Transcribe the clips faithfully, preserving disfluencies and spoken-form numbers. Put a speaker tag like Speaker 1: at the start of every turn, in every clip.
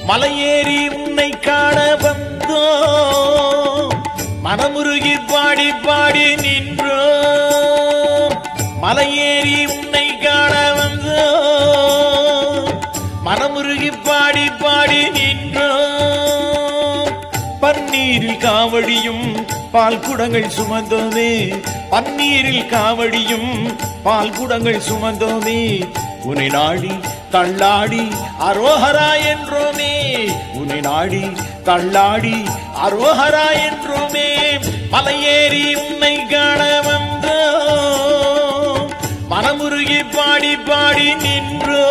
Speaker 1: மலையேறி உன்னை காண வந்தோ, மனமுருகி பாடி பாடி நின்றோ. மலையேறி உன்னை காண வந்தோ, மனமுருகி பாடி பாடி நின்றோ. பன்னீரில் காவடியும் பால் குடங்கள் சுமந்தோமே, பன்னீரில் காவடியும் பால் குடங்கள் சுமந்தோமே. உன்னை நாடி தள்ளாடி அரோஹரா என்றோமே, உன்னை நாடி தள்ளாடி அரோஹரா என்றோமே. மலையேறி உன்னை காண வந்தோ, மனமுருகி பாடி பாடி நின்றோ.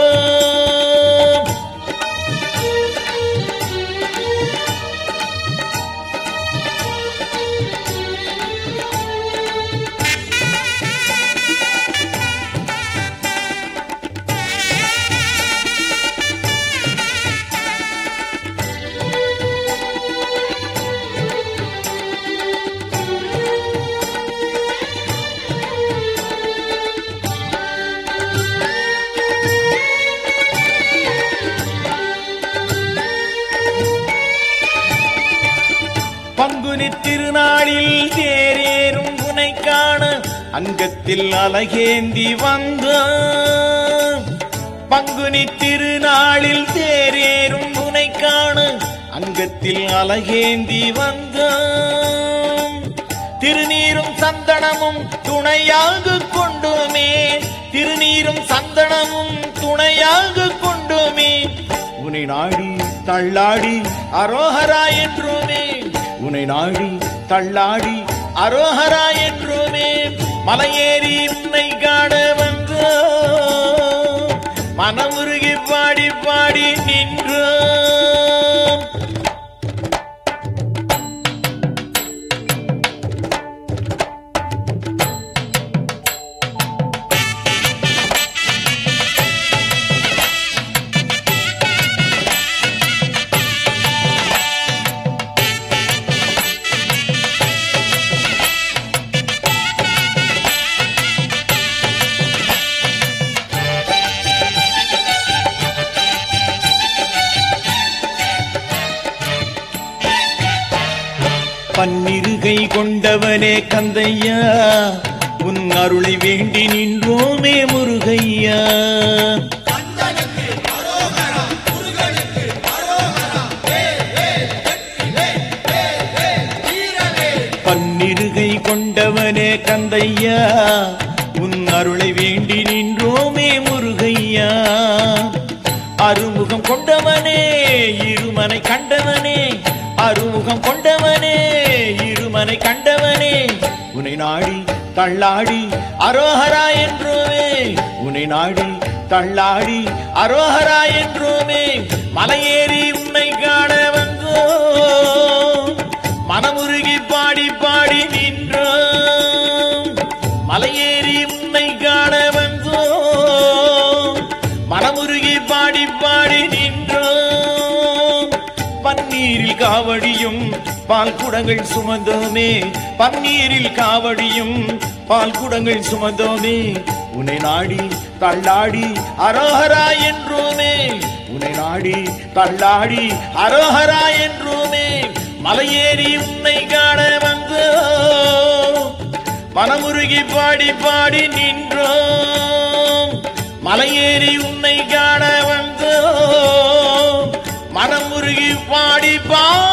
Speaker 1: பங்குனி திருநாளில் தேரேறும் உன்னை காண அங்கத்தில் அலகேந்தி வந்த. பங்குனி திருநாளில் தேரேறும் உன்னை காண அங்கத்தில் அலகேந்தி வந்த. திருநீரும் சந்தனமும் துணையாக கொண்டோமே, திருநீரும் சந்தனமும் துணையாக கொண்டோமே. உன்னை நாடி தள்ளாடி அரோஹரா என்றோமே, உன்னை நாடி தள்ளாடி அரோஹரா என்றோமே. மலையேறி உன்னை காண வந்தோ, மனமுருகி பாடி பாடி நின்றோ. பன்னிருகை கொண்டவனே கந்தையா, உன் அருளை வேண்டி நின்றோமே முருகையா. பன்னிருகை கொண்டவனே கந்தையா, உன் அருளை வேண்டி நின்றோமே முருகையா. அருமுகம் கொண்டவனே இருமனை கண்டவனே, அருமுகம் கொண்டவனே இருமனை கண்டவனே. உன்னை நாடி தள்ளாடி அரோஹரா என்றோமே, உன்னை நாடி தள்ளாடி அரோஹரா என்றோமே. மலையேறி உன்னை காண வந்தோ, மனமுருகி பாடி பாடி நின்றோ. மலையேறி உன்னை காண வந்தோ, மனமுருகி பாடி பாடி நின்றோ. பன்னீரில் காவடியும் பால் குடங்கள் சுமந்தோமே, பன்னீரில் காவடியும் பால் குடங்கள் சுமந்தோமே. உன்னை நாடி தள்ளாடி அரோஹரா என்றோமே, உன்னை நாடி தள்ளாடி அரோஹரா என்றோமே. மலையேறி உன்னை காண வந்தோ, மனமுருகி பாடி பாடி நின்றோ. மலையேறி உன்னை காண வந்தோ, மனமுருகி பாடி பாடி